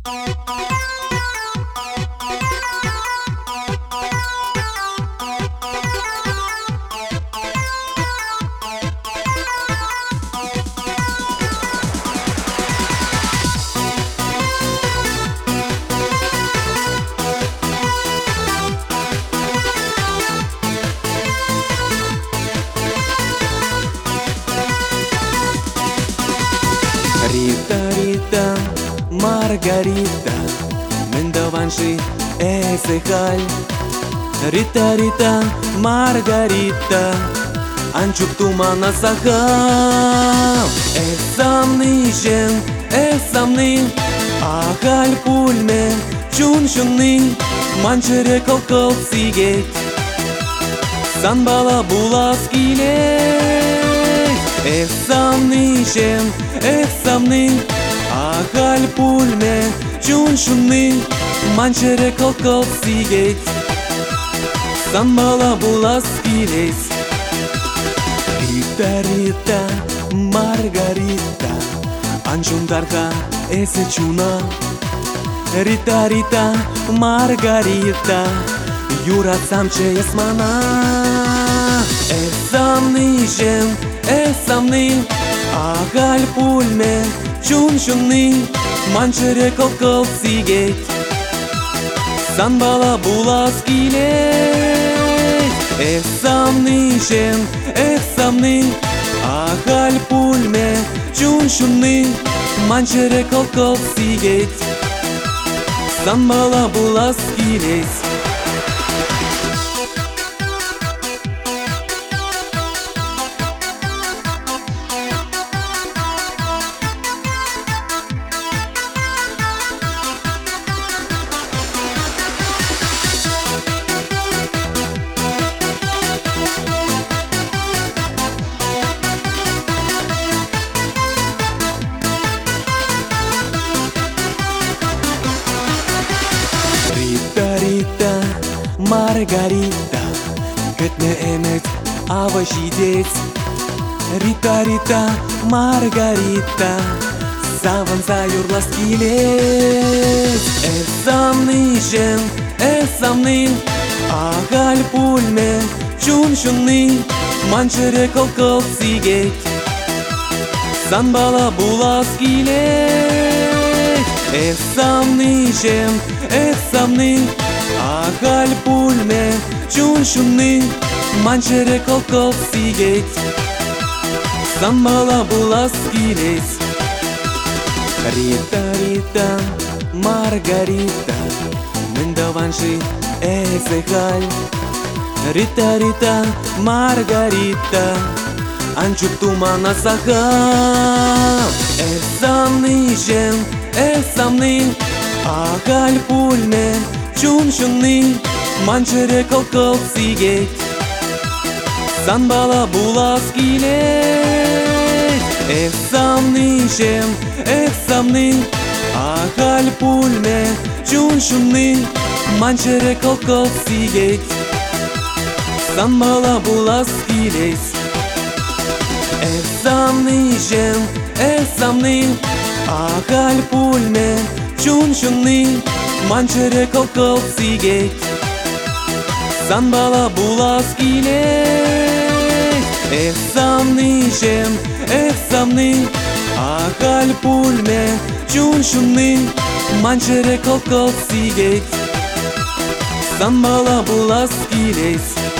Рита, Рита, Маргарита, Мендованши, Эсехаль. Рита, Рита, Маргарита, Анчук тумана сахал. Эсамнишен, эсамни, Ахаль пульме, чуншунни, Манчере колкол сигет, Санбала буласкиле. Эсамнишен, эсамни, Ахаль пульме, чуншунни, Манчере колкол сигет, Санбала буласкилес. Рита, Рита, Маргарита, Анчундарха эсечуна. Рита, Рита, Маргарита, Юра самче есмана. Эсамнишен, эсамни, Ахаль пульме, чуншунни, Манчере колкол сигет, Санбала буласкиле. Эсамнишен, эсамни, Ахаль пульме, чуншунни, Манчере колкол сигет, Санбала буласкилес. Рита, Рита, Маргарита, Кетне эмет авашидец. Рита, Рита, Маргарита, Саван заюрласкилес. Эсамнишен, эсамни, Ахаль пульме, чуншунни, Манчере колкол сигет, Санбала буласкилес. Эсамнишен, эсамни, Ахаль пульме, чуншунни, Манчере колкол сигет, Санбала буласкилес. Рита, Рита, Маргарита, Мендованши эсехаль. Рита, Рита, Маргарита, Анчук тумана сахал. Эсамнишен, эсамни, Ахаль пульме, чуншунни, Манчере колкол сигет, Санбала буласкиле. Эсамнишен, эсамни, Ахаль пульме, чуншунни, Манчере колкол сигет, Санбала буласкилес. Эсамнишен, эсамни, Ахаль пульме, чуншунни, Манчере колкол сигет, Санбала буласкилес. Эсамнишен, эсамни, Ахаль пульме, чуншунни, Манчере колкол сигет, Санбала буласкилес.